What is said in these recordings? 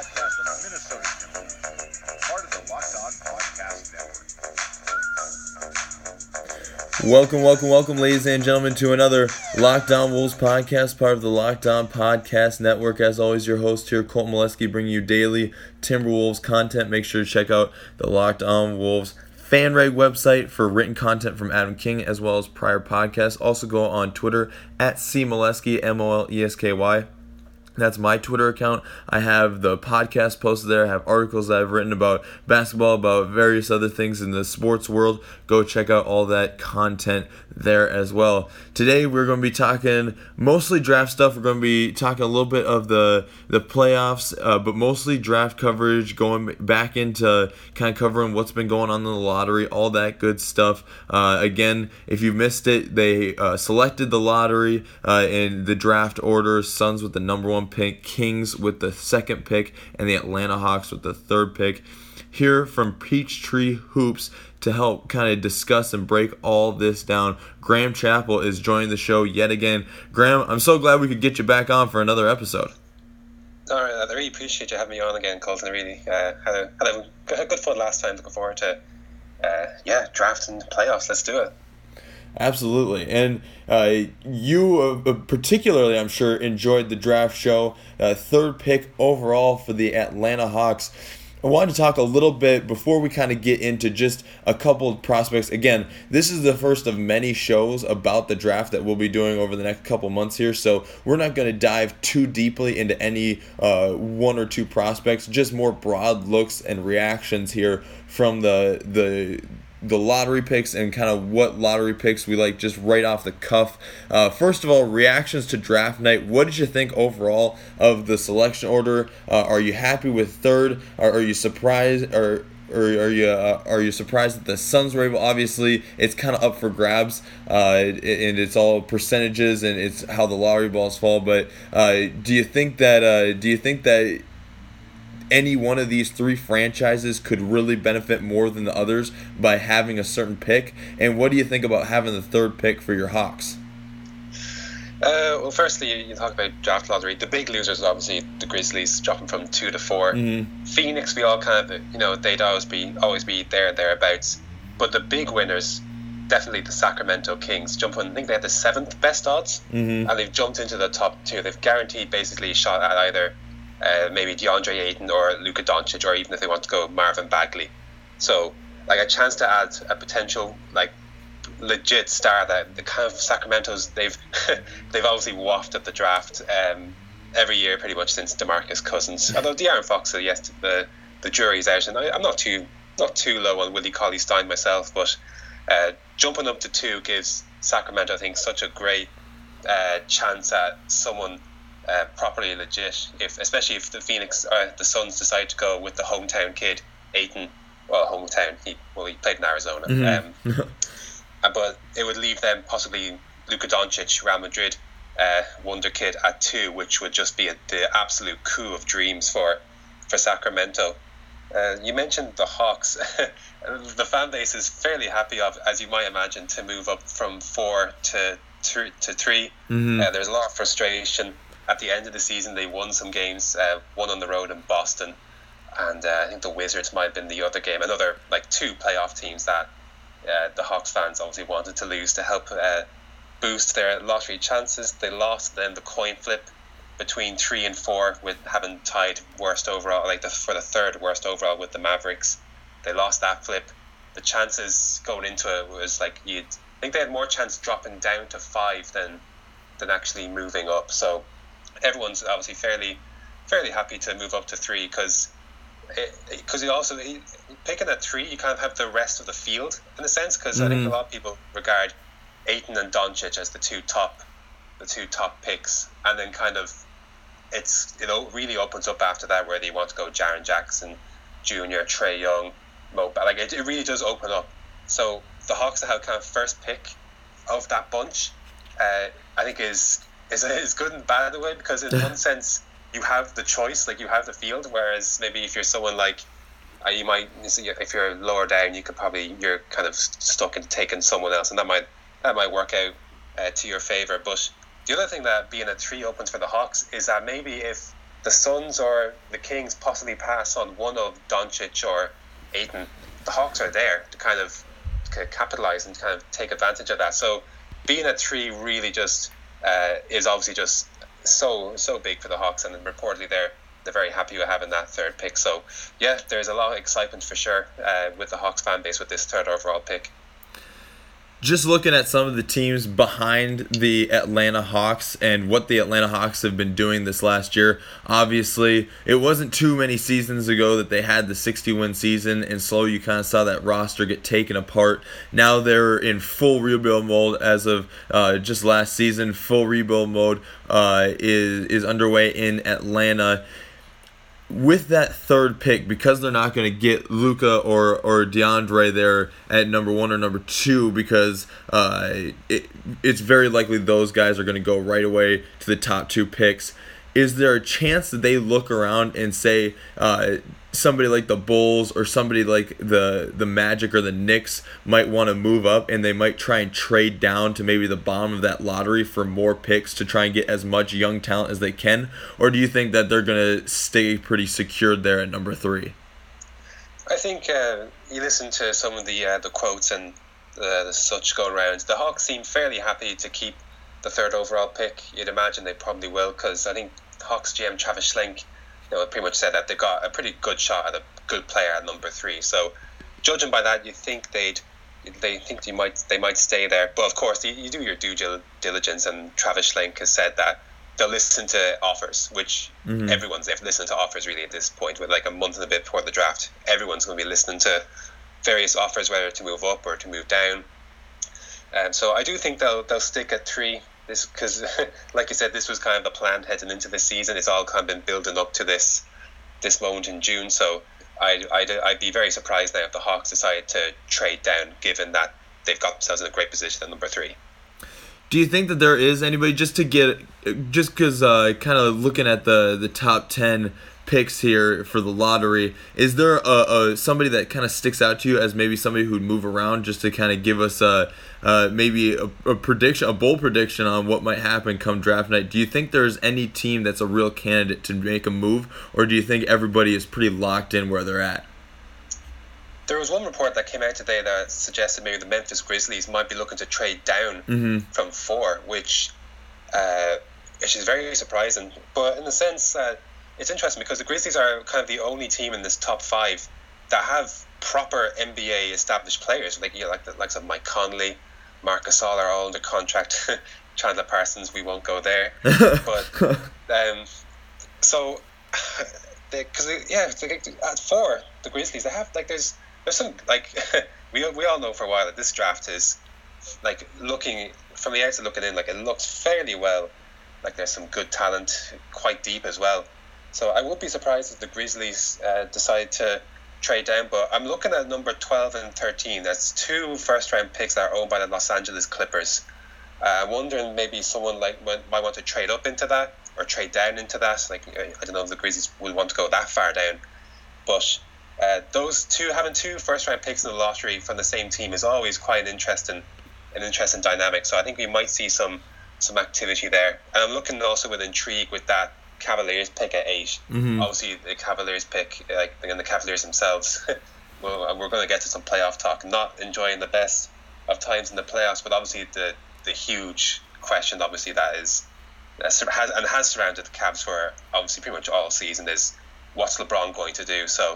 podcast on the Minnesota Timberwolves, part of the Locked On Podcast Network. Welcome, ladies and gentlemen, to another Locked On Wolves podcast, part of the Locked On Podcast Network. As always, your host here, Colton Molesky, bringing you daily Timberwolves content. Make sure to check out the Locked On Wolves FanRag website for written content from Adam King, as well as prior podcasts. Also go on Twitter at CMolesky, MOLESKY. That's my Twitter account. I have the podcast posted there. I have articles that I've written about basketball, about various other things in the sports world. Go check out all that content there as well. Today we're going to be talking mostly draft stuff. We're going to be talking a little bit of the playoffs, but mostly draft coverage, going back into kind of covering what's been going on in the lottery, all that good stuff. Again, if you missed it, they selected the lottery in the draft order. Suns with the number 1 pick, Kings with the 2nd pick, and the Atlanta Hawks with the 3rd pick. Here from Peachtree Hoops to help kind of discuss and break all this down, Graham Chappell is joining the show yet again. Graham, I'm so glad we could get you back on for another episode. All right, I really appreciate you having me on again, Colton. I really had a good fun last time. Looking forward to draft and playoffs. Let's do it. Absolutely. And you particularly, I'm sure, enjoyed the draft show. 3rd pick overall for the Atlanta Hawks. I wanted to talk a little bit before we kind of get into just a couple of prospects. Again, this is the first of many shows about the draft that we'll be doing over the next couple months here, so we're not going to dive too deeply into any 1 or 2 prospects, just more broad looks and reactions here from the lottery picks and kind of what lottery picks we like just right off the cuff. First of all, reactions to draft night. What did you think overall of the selection order? Are you happy with 3rd? Are you surprised? Or are you surprised that the Suns were able? Obviously, it's kind of up for grabs, and it's all percentages and it's how the lottery balls fall. But do you think that any one of these 3 franchises could really benefit more than the others by having a certain pick? And what do you think about having the 3rd pick for your Hawks? Well, firstly, you talk about draft lottery. The big losers, obviously, the Grizzlies dropping from 2 to 4. Mm-hmm. Phoenix, we all kind of, they'd always be thereabouts. But the big winners, definitely the Sacramento Kings, jumping. I think they had the 7th best odds, mm-hmm. and they've jumped into the top 2. They've guaranteed basically a shot at either maybe DeAndre Ayton or Luka Doncic, or even if they want to go Marvin Bagley. So, like, a chance to add a potential, like, legit star that the kind of Sacramento's, they've obviously wafted the draft every year pretty much since DeMarcus Cousins. Although De'Aaron Fox, yes, the jury's out, and I'm not too low on Willie Cauley-Stein myself, but jumping up to 2 gives Sacramento, I think, such a great chance at someone properly legit, especially if the Suns decide to go with the hometown kid, Ayton. Well, hometown, he played in Arizona. Mm-hmm. But it would leave them possibly Luka Doncic, Real Madrid wonder kid at 2, which would just be the absolute coup of dreams for Sacramento. You mentioned the Hawks. The fan base is fairly happy, as you might imagine, to move up from 4 to 3. Mm-hmm. There's a lot of frustration. At the end of the season, they won some games, one on the road in Boston, and I think the Wizards might have been the other game. Another, 2 playoff teams that the Hawks fans obviously wanted to lose to help boost their lottery chances. They lost then the coin flip between 3 and 4, with having tied worst overall, for the 3rd worst overall with the Mavericks. They lost that flip. The chances going into it was you'd think they had more chance dropping down to 5 than actually moving up. So everyone's obviously fairly happy to move up to 3, because you also, picking at 3, you kind of have the rest of the field in a sense, because mm-hmm. I think a lot of people regard Ayton and Doncic as the two top picks, and then kind of it really opens up after that where they want to go Jaren Jackson Jr., Trae Young, Mo. It really does open up. So the Hawks that have kind of first pick of that bunch, I think is good and bad in a way, because in one sense you have the choice, you have the field, whereas maybe if you're someone you might, if you're lower down, you're kind of stuck in taking someone else, and that might work out to your favor. But the other thing that being a 3 opens for the Hawks is that maybe if the Suns or the Kings possibly pass on one of Doncic or Ayton, the Hawks are there to kind of capitalize and kind of take advantage of that. So being at 3 really just is obviously just so big for the Hawks, and reportedly they're very happy with having that 3rd pick. So yeah, there's a lot of excitement for sure with the Hawks fan base with this 3rd overall pick. Just looking at some of the teams behind the Atlanta Hawks and what the Atlanta Hawks have been doing this last year, obviously it wasn't too many seasons ago that they had the 60-win season, and slowly you kind of saw that roster get taken apart. Now they're in full rebuild mode as of just last season. Full rebuild mode is underway in Atlanta. With that 3rd pick, because they're not going to get Luka or DeAndre there at number 1 or number 2, because it's very likely those guys are going to go right away to the top 2 picks, is there a chance that they look around and say somebody like the Bulls or somebody like the Magic or the Knicks might want to move up, and they might try and trade down to maybe the bottom of that lottery for more picks to try and get as much young talent as they can? Or do you think that they're going to stay pretty secured there at number 3? I think you listen to some of the quotes and the such go around. The Hawks seem fairly happy to keep the 3rd overall pick. You'd imagine they probably will, because I think Hawks GM Travis Schlenk pretty much said that they've got a pretty good shot at a good player at number 3. So judging by that, you think they might stay there. But of course, you do your due diligence, and Travis Schlenk has said that they'll listen to offers, which everyone's listening to offers really at this point. With like a month and a bit before the draft, everyone's going to be listening to various offers, whether to move up or to move down. So I do think they'll stick at 3. This, because like you said, this was kind of the plan heading into this season. It's all kind of been building up to this moment in June. So I'd be very surprised now if the Hawks decide to trade down, given that they've got themselves in a great position at number 3. Do you think that there is anybody, just because kind of looking at the top 10 picks here for the lottery, is there somebody that kind of sticks out to you as maybe somebody who'd move around, just to kind of give us maybe a prediction, a bold prediction on what might happen come draft night? Do you think there's any team that's a real candidate to make a move, or do you think everybody is pretty locked in where they're at? There was one report that came out today that suggested maybe the Memphis Grizzlies might be looking to trade down from 4, which is very surprising. But in the sense that it's interesting, because the Grizzlies are kind of the only team in this top 5 that have proper NBA established players, like the likes of Mike Conley, Marc Gasol are all under contract. Chandler Parsons, we won't go there. But so because at 4, the Grizzlies, they have there's some we all know for a while that this draft is looking from the outside looking in, it looks fairly well. There's some good talent, quite deep as well. So I would be surprised if the Grizzlies decide to trade down. But I'm looking at number 12 and 13. That's 2 first-round picks that are owned by the Los Angeles Clippers. I'm wondering maybe someone might want to trade up into that or trade down into that. I don't know if the Grizzlies would want to go that far down. But those two, having 2 first-round picks in the lottery from the same team is always quite an interesting dynamic. So I think we might see some activity there. And I'm looking also with intrigue with that Cavaliers pick at 8. Obviously the Cavaliers pick, and the Cavaliers themselves, well, we're going to get to some playoff talk. Not enjoying the best of times in the playoffs, but obviously the huge question, obviously, that has surrounded the Cavs for obviously pretty much all season is, what's LeBron going to do? So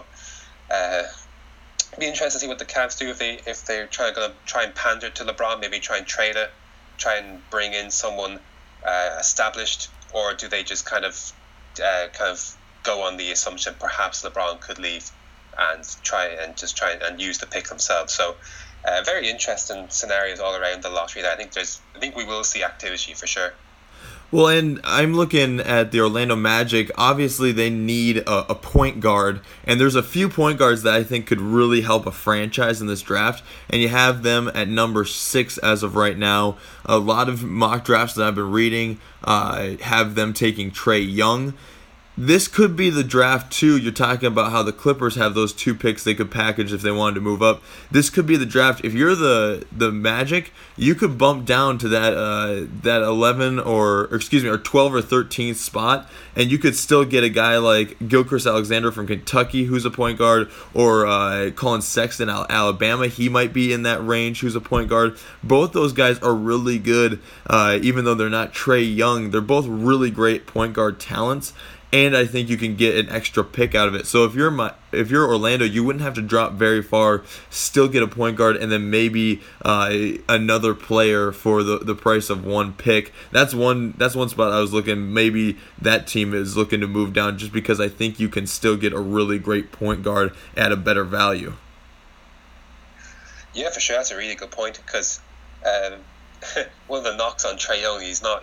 be interested to see what the Cavs do if they're going to try and pander to LeBron, maybe try and trade it, try and bring in someone established, or do they just kind of go on the assumption perhaps LeBron could leave and try and use the pick themselves? So very interesting scenarios all around the lottery there. I think we will see activity for sure. Well, and I'm looking at the Orlando Magic. Obviously, they need a point guard, and there's a few point guards that I think could really help a franchise in this draft, and you have them at number 6 as of right now. A lot of mock drafts that I've been reading have them taking Trae Young. this could be the draft too. You're talking about how the Clippers have those 2 picks they could package if they wanted to move up. This could be the draft. If you're the Magic, you could bump down to that 11 or 12 or 13th spot, and you could still get a guy like Gilgeous Alexander from Kentucky, who's a point guard, or Colin Sexton out of Alabama. He might be in that range, who's a point guard. Both those guys are really good, even though they're not Trae Young. They're both really great point guard talents. And I think you can get an extra pick out of it. So if you're Orlando, you wouldn't have to drop very far, still get a point guard, and then maybe another player for the price of 1 pick. That's one spot I was looking. Maybe that team is looking to move down, just because I think you can still get a really great point guard at a better value. Yeah, for sure. That's a really good point, because one of the knocks on Trae Young,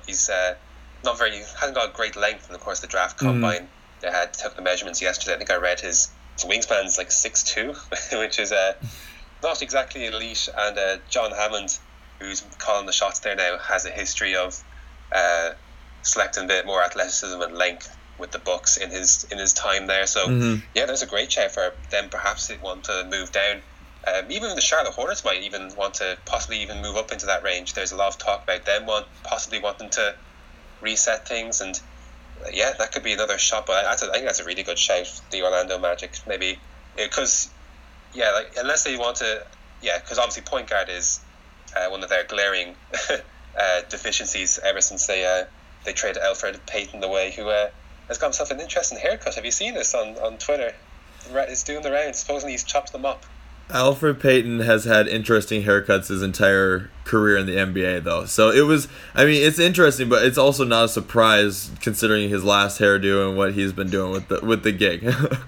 hasn't got great length, and of course the draft combine they took the measurements yesterday. I think I read his wingspan's like 6'2", which is not exactly elite. And John Hammond, who's calling the shots there now, has a history of selecting a bit more athleticism and length with the Bucks in his time there. So yeah, there's a great shout for them. Perhaps they want to move down. Even the Charlotte Hornets might even want to possibly even move up into that range. There's a lot of talk about them possibly wanting to reset things, and yeah, that could be another shot. But I think that's a really good shout, the Orlando Magic, maybe, because unless they want to, because obviously point guard is one of their glaring deficiencies ever since they traded Elfrid Payton away, who has got himself an interesting haircut. Have you seen this on Twitter? It's doing the rounds. Supposedly he's chopped them up. Elfrid Payton has had interesting haircuts his entire career in the NBA, though. So it's interesting, but it's also not a surprise considering his last hairdo and what he's been doing with the gig.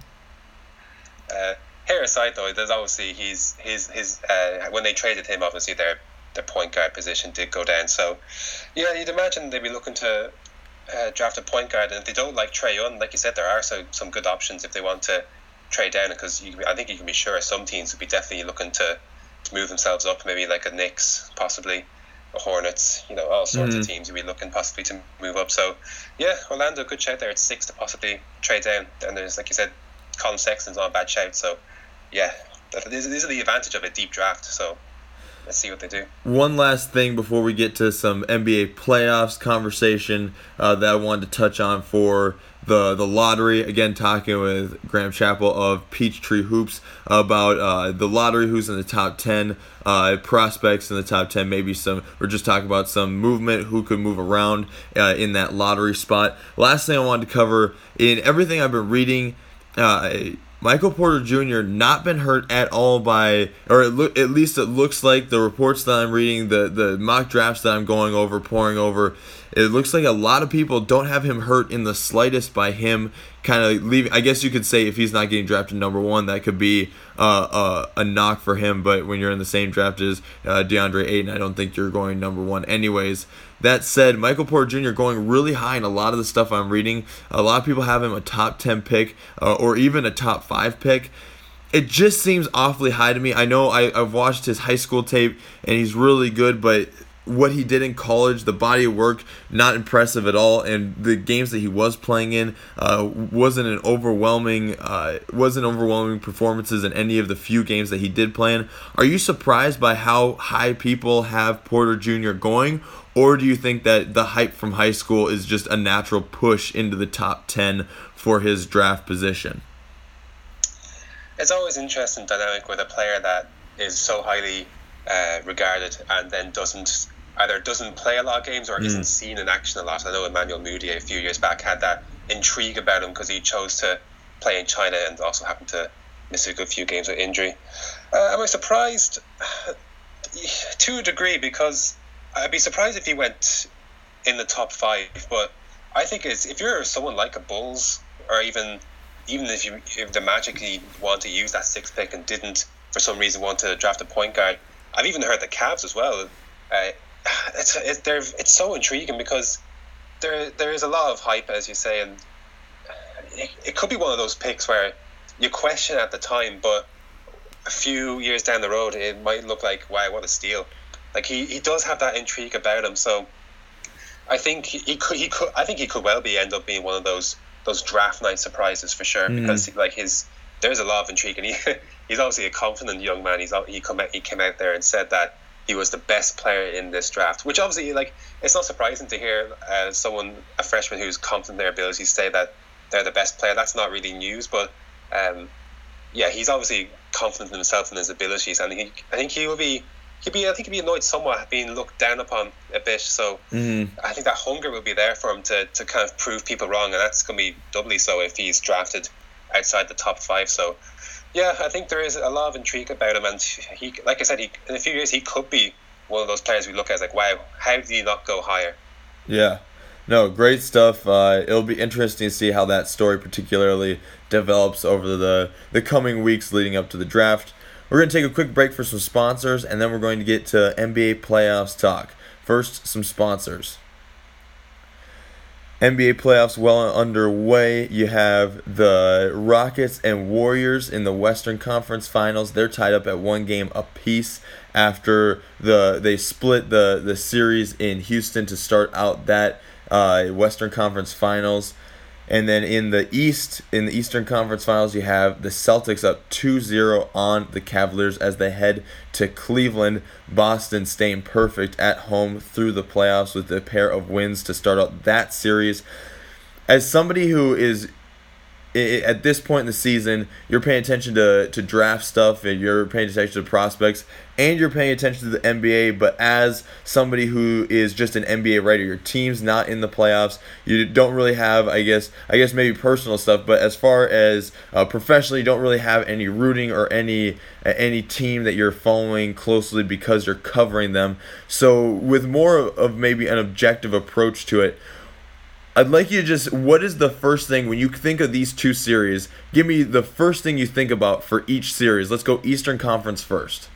Hair aside, though, there's obviously his when they traded him, obviously their point guard position did go down. So yeah, you'd imagine they'd be looking to draft a point guard, and if they don't like Trae Young, like you said, there are some good options if they want to trade down, because I think you can be sure some teams would be definitely looking to move themselves up, maybe like a Knicks, possibly a Hornets, all sorts of teams would be looking possibly to move up. So yeah, Orlando, good shout there at 6 to possibly trade down. And there's, like you said, Colin Sexton's not a bad shout. So yeah, these are the advantage of a deep draft. So let's see what they do. One last thing before we get to some NBA playoffs conversation that I wanted to touch on for the lottery. Again, talking with Graham Chappell of Peachtree Hoops about the lottery, who's in the top 10 prospects in the top 10. Maybe we're just talking about some movement, who could move around in that lottery spot. Last thing I wanted to cover, in everything I've been reading, Michael Porter Jr. not been hurt at all at least it looks like the reports that I'm reading, the mock drafts that I'm pouring over, it looks like a lot of people don't have him hurt in the slightest by him kind of leaving. I guess you could say if he's not getting drafted number 1, that could be a knock for him. But when you're in the same draft as DeAndre Ayton, I don't think you're going number 1 anyways. That said, Michael Porter Jr. going really high in a lot of the stuff I'm reading. A lot of people have him a top 10 pick or even a top 5 pick. It just seems awfully high to me. I know I've watched his high school tape, and he's really good, but what he did in college, the body of work, not impressive at all, and the games that he was playing in wasn't overwhelming performances in any of the few games that he did play in. Are you surprised by how high people have Porter Jr. going, or do you think that the hype from high school is just a natural push into the top 10 for his draft position? It's always an interesting dynamic with a player that is so highly regarded and then doesn't play a lot of games or isn't seen in action a lot. I know Emmanuel Mudiay a few years back had that intrigue about him because he chose to play in China and also happened to miss a good few games with injury. Am I surprised? To a degree, because I'd be surprised if he went in the top 5, but I think if you're someone like a Bulls, or even if the Magic want to use that 6th pick and didn't for some reason want to draft a point guard, I've even heard the Cavs as well. It's so intriguing because there is a lot of hype, as you say, and it could be one of those picks where you question at the time, but a few years down the road it might look like, wow, what a steal. Like he does have that intrigue about him, so I think he could well end up being one of those those draft night surprises for sure, because like there's a lot of intrigue, and he's obviously a confident young man. He came out there and said that he was the best player in this draft, which obviously, like, it's not surprising to hear a freshman who's confident in their abilities say that they're the best player. That's not really news, but he's obviously confident in himself and his abilities, and I think he'd be annoyed somewhat being looked down upon a bit. So I think that hunger will be there for him to kind of prove people wrong, and that's going to be doubly so if he's drafted outside the top 5. So yeah, I think there is a lot of intrigue about him, and he, like I said, in a few years he could be one of those players we look at as like, wow, how did he not go higher? Yeah. No, great stuff. It'll be interesting to see how that story particularly develops over the coming weeks leading up to the draft. We're going to take a quick break for some sponsors, and then we're going to get to NBA playoffs talk. First, some sponsors. NBA playoffs well underway. You have the Rockets and Warriors in the Western Conference Finals. They're tied up at 1 game apiece after they split the series in Houston to start out that Western Conference Finals. And then in the Eastern Conference Finals, you have the Celtics up 2-0 on the Cavaliers as they head to Cleveland. Boston staying perfect at home through the playoffs with a pair of wins to start out that series. As somebody who is, at this point in the season, you're paying attention to draft stuff, and you're paying attention to prospects, and you're paying attention to the NBA, but as somebody who is just an NBA writer, your team's not in the playoffs, you don't really have, I guess maybe personal stuff, but as far as professionally, you don't really have any rooting or any team that you're following closely because you're covering them. So with more of maybe an objective approach to it, I'd like you to what is the first thing, when you think of these two series, give me the first thing you think about for each series. Let's go Eastern Conference first.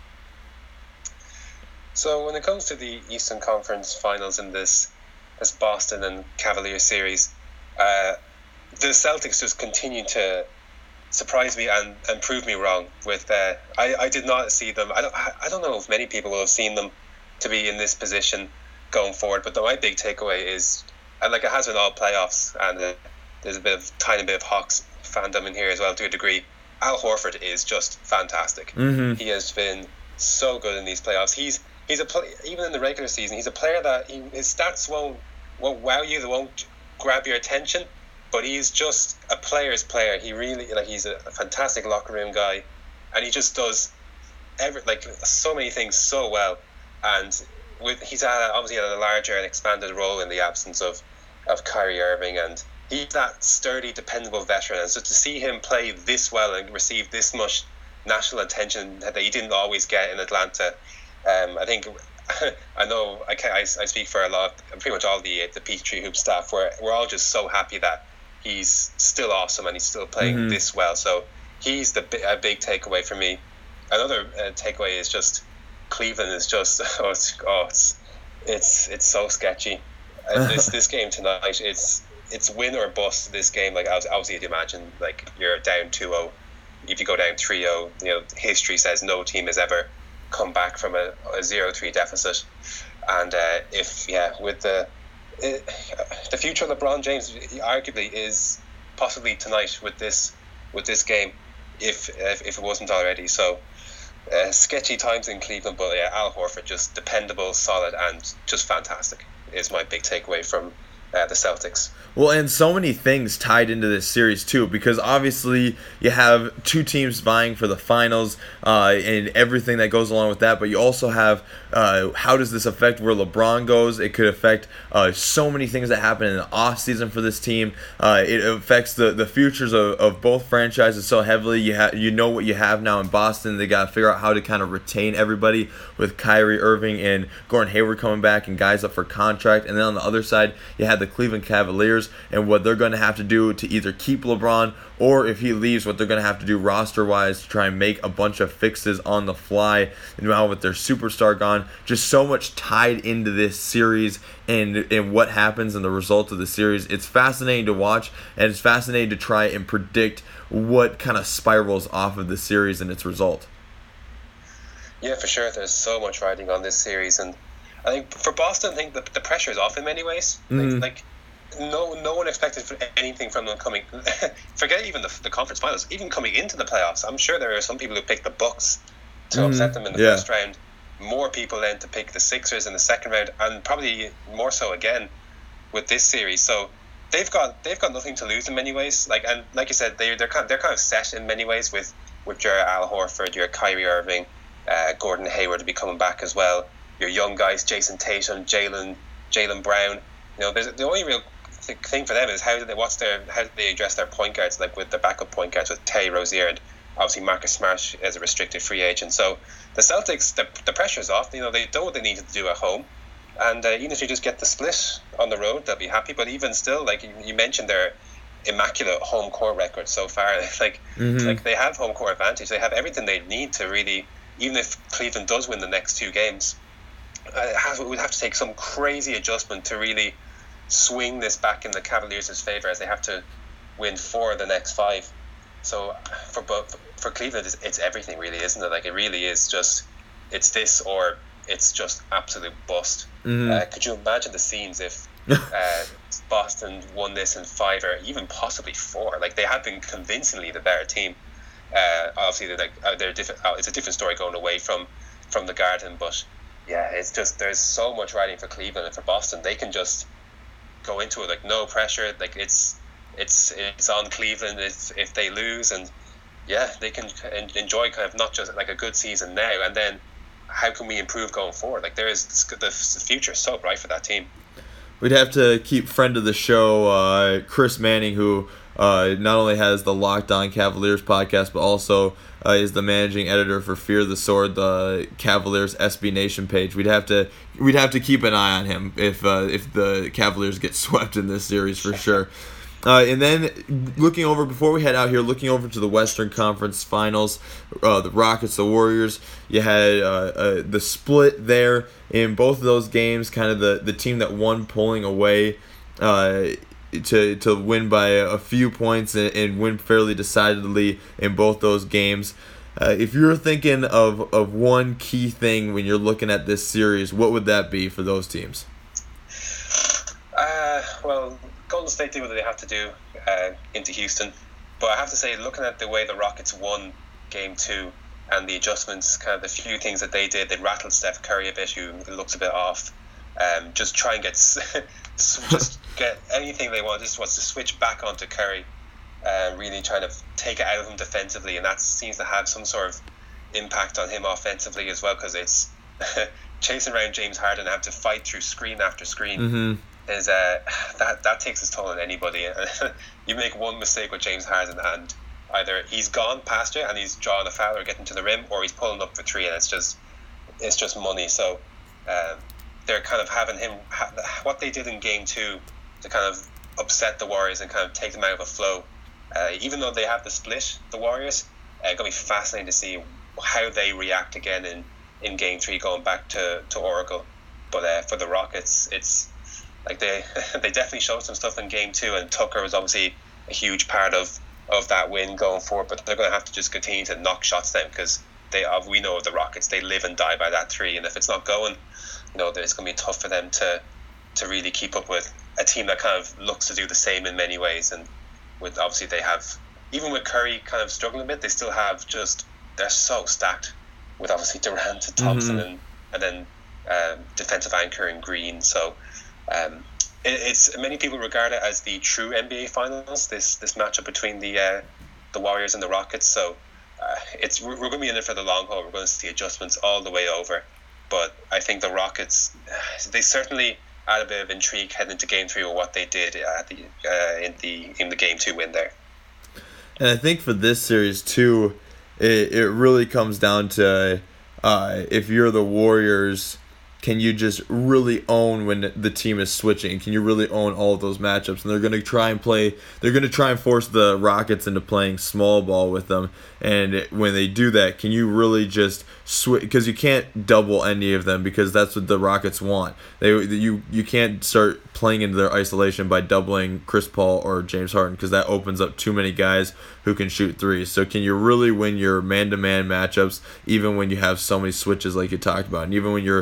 So when it comes to the Eastern Conference Finals in this Boston and Cavaliers series, the Celtics just continue to surprise me and prove me wrong. With I did not see them. I don't know if many people will have seen them to be in this position going forward. But my big takeaway is, and like it has been all playoffs, and there's a tiny bit of Hawks fandom in here as well to a degree. Al Horford is just fantastic. He has been so good in these playoffs. He's even in the regular season, he's a player that his stats won't wow you, they won't grab your attention, but he's just a player's player. He really, he's a fantastic locker room guy, and he just does so many things so well. And he's obviously had a larger and expanded role in the absence of Kyrie Irving, and he's that sturdy, dependable veteran. And so to see him play this well and receive this much national attention that he didn't always get in Atlanta, I think I know I speak for pretty much all the Peachtree Hoop staff. We're all just so happy that he's still awesome and he's still playing this well. So he's a big takeaway for me. Another takeaway is just Cleveland is just it's so sketchy. This game tonight, it's win or bust. This game, obviously you'd imagine you're down 2-0. If you go down 3-0, history says no team has ever come back from a 0-3 deficit. And with the future of LeBron James arguably is possibly tonight with this game, if it wasn't already. So sketchy times in Cleveland, but Al Horford just dependable, solid, and just fantastic is my big takeaway from the Celtics. Well, and so many things tied into this series too, because obviously you have two teams vying for the finals and everything that goes along with that, but you also have how does this affect where LeBron goes? It could affect so many things that happen in the offseason for this team. It affects the futures of both franchises so heavily. You know what you have now in Boston. They got to figure out how to kind of retain everybody with Kyrie Irving and Gordon Hayward coming back and guys up for contract. And then on the other side, you have the Cleveland Cavaliers and what they're going to have to do to either keep LeBron, or if he leaves, what they're going to have to do roster-wise to try and make a bunch of fixes on the fly. And now with their superstar gone, just so much tied into this series and what happens in the result of the series. It's fascinating to watch, and it's fascinating to try and predict what kind of spirals off of the series and its result. Yeah, for sure. There's so much riding on this series, and I think for Boston, I think the pressure is off in many ways. no one expected anything from them coming. Forget even the conference finals, even coming into the playoffs. I'm sure there are some people who picked the Bucks to upset them in the first round. More people then to pick the Sixers in the second round, and probably more so again with this series. So they've got nothing to lose in many ways. Like you said, they're kind of set in many ways with your Al Horford, your Kyrie Irving, Gordon Hayward to be coming back as well. Your young guys, Jason Tatum, Jaylen Brown. The only real thing for them is how do they address their point guards, like with the backup point guards with Terry Rozier and obviously Marcus Smart as a restricted free agent. So the Celtics, the pressure's off. They know what they needed to do at home, and even if you just get the split on the road, they'll be happy. But even still, like you mentioned, their immaculate home court record so far. Like they have home court advantage. They have everything they need to really. Even if Cleveland does win the next two games, it would have to take some crazy adjustment to really swing this back in the Cavaliers' favour, as they have to win 4 of the next 5. So for Cleveland, it's everything really, isn't it? Like it really is just it's this or it's just absolute bust. Could you imagine the scenes if Boston won this in 5 or even possibly 4? Like they have been convincingly the better team. Obviously, they're different. It's a different story going away from the Garden, but yeah, it's just there's so much riding for Cleveland and for Boston. They can just go into it like no pressure. Like it's on Cleveland if they lose, and yeah, they can enjoy kind of not just like a good season now, and then how can we improve going forward? Like the future is so bright for that team. We'd have to keep friend of the show, Chris Manning, who not only has the Locked On Cavaliers podcast, but also is the managing editor for Fear the Sword, the Cavaliers SB Nation page. We'd have to keep an eye on him if the Cavaliers get swept in this series for sure. And then looking over to the Western Conference Finals, the Rockets, the Warriors, you had the split there in both of those games, kind of the team that won pulling away to win by a few points and win fairly decidedly in both those games. If you're thinking of one key thing when you're looking at this series, what would that be for those teams? Well, Golden State did what they have to do into Houston, but I have to say, looking at the way the Rockets won Game 2 and the adjustments, kind of the few things that they did, they rattled Steph Curry a bit, who looks a bit off. Just try and just get anything they want. Just wants to switch back onto Curry, really trying to take it out of him defensively, and that seems to have some sort of impact on him offensively as well, because it's chasing around James Harden and have to fight through screen after screen. Is that takes its toll on anybody. You make one mistake with James Harden and either he's gone past you and he's drawing a foul or getting to the rim, or he's pulling up for 3, and it's just money. So they're kind of having him what they did in Game 2 to kind of upset the Warriors and kind of take them out of a flow. Even though they have the split, the Warriors, it's gonna be fascinating to see how they react again in Game 3 going back to Oracle. But for the Rockets, it's like they definitely showed some stuff in Game 2, and Tucker was obviously a huge part of that win going forward. But they're going to have to just continue to knock shots down, because we know the Rockets, they live and die by that 3, and if it's not going, it's going to be tough for them to really keep up with a team that kind of looks to do the same in many ways. And with obviously they have, even with Curry kind of struggling a bit, they still have they're so stacked with obviously Durant and Thompson and then defensive anchor in Green. So it's many people regard it as the true NBA Finals. This matchup between the Warriors and the Rockets. So we're going to be in it for the long haul. We're going to see adjustments all the way over. But I think the Rockets, they certainly add a bit of intrigue heading into Game 3 with what they did in the Game 2 win there. And I think for this series too, it really comes down to if you're the Warriors, can you just really own when the team is switching? Can you really own all of those matchups? And they're going to try and force the Rockets into playing small ball with them. And when they do that, can you really just switch? Because you can't double any of them, because that's what the Rockets want. You can't start playing into their isolation by doubling Chris Paul or James Harden, because that opens up too many guys who can shoot threes. So can you really win your man-to-man matchups even when you have so many switches like you talked about? And even when you're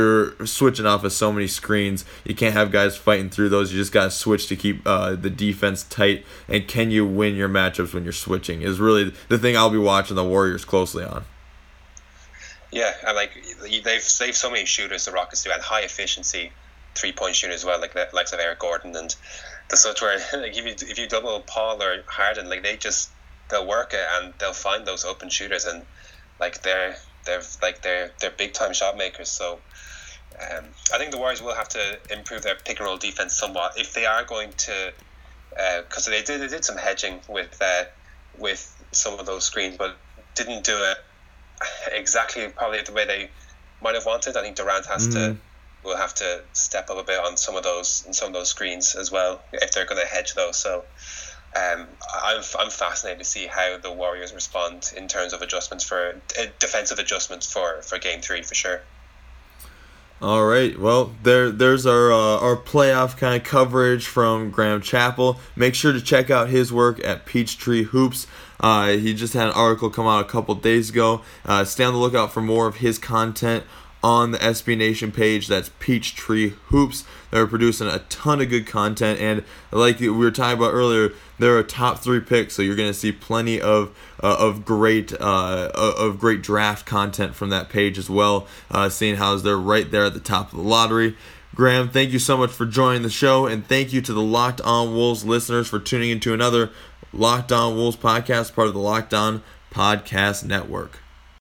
you're switching off of so many screens. You can't have guys fighting through those. You just got to switch to keep the defense tight. And can you win your matchups when you're switching is really the thing I'll be watching the Warriors closely on. Yeah, and like they've saved so many shooters, the Rockets do, and high efficiency 3-point shooters as well, like the likes of Eric Gordon and the such. Where like if you double Paul or Harden, like they'll work it and they'll find those open shooters, and like they're big time shot makers. So I think the Warriors will have to improve their pick and roll defense somewhat if they are going to, because they did some hedging with some of those screens, but didn't do it exactly probably the way they might have wanted. I think Durant will have to step up a bit on some of those screens as well if they're going to hedge those. So I'm fascinated to see how the Warriors respond in terms of defensive adjustments for Game 3 for sure. All right, well, there's our playoff kind of coverage from Graham Chappell. Make sure to check out his work at Peachtree Hoops. He just had an article come out a couple days ago. Stay on the lookout for more of his content on the SB Nation page. That's Peachtree Hoops. They're producing a ton of good content, and like we were talking about earlier, they're a top 3 pick, so you're going to see plenty of great draft content from that page as well. Seeing how they're right there at the top of the lottery. Graham, thank you so much for joining the show, and thank you to the Locked On Wolves listeners for tuning into another Locked On Wolves podcast, part of the Locked On Podcast Network.